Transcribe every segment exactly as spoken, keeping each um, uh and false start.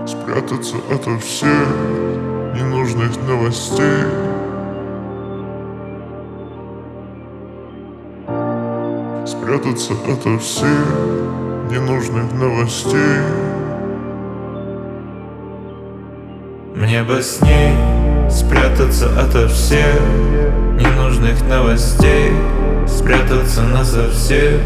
Спрятаться ото всех ненужных новостей. Спрятаться ото всех ненужных новостей. Мне бы с ней спрятаться ото всех ненужных новостей, спрятаться насовсем.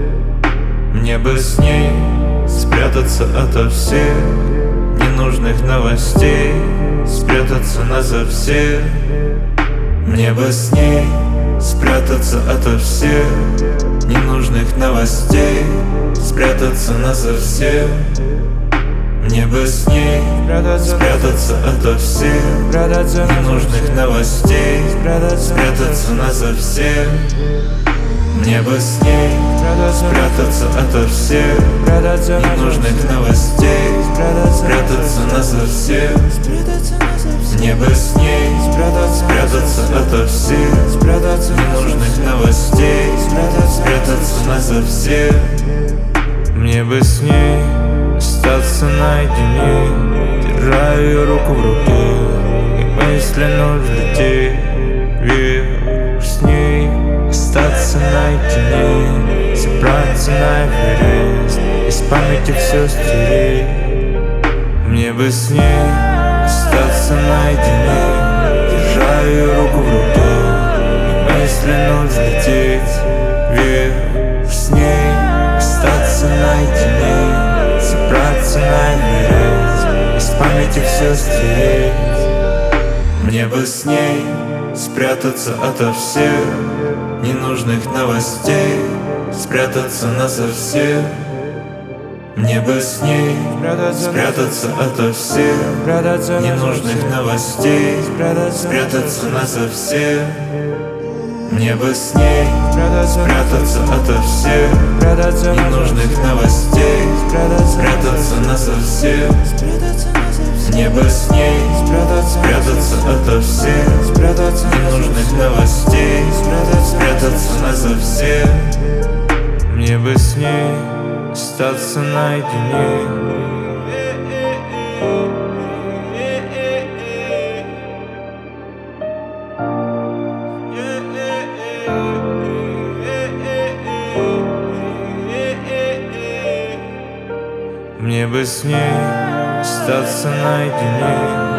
Мне бы с ней спрятаться ото всех ненужных новостей, спрятаться насовсем. Мне бы с ней спрятаться ото всех ненужных новостей, спрятаться насовсем. Мне бы с ней спрятаться ото всех ненужных новостей, спрятаться насовсем. Мне бы с ней спрятаться ото всех ненужных новостей, спрятаться насовсем. Мне бы с ней спрятаться ото всех ненужных новостей, спрятаться насовсем. Мне бы с ней остаться наедине, держа ее руку в руке, и мысленно взлететь вверх с ней. Остаться наедине, забраться на Эверест, из памяти все стереть. Мне бы с ней остаться наедине, держа ее руку в руке, и мысленно взлететь вверх с ней. Остаться наедине, забраться на Эверест, из памяти все стереть. Мне бы с ней спрятаться ото всех ненужных новостей, спрятаться насовсем. Мне бы с ней спрятаться ото всех ненужных новостей, спрятаться насовсем. Мне бы с ней спрятаться ото всех ненужных новостей, спрятаться насовсем. Мне бы с ней спрятаться ото всех ненужных новостей, спрятаться насовсем. Мне бы с ней остаться наедине. Мне бы с ней остаться наедине.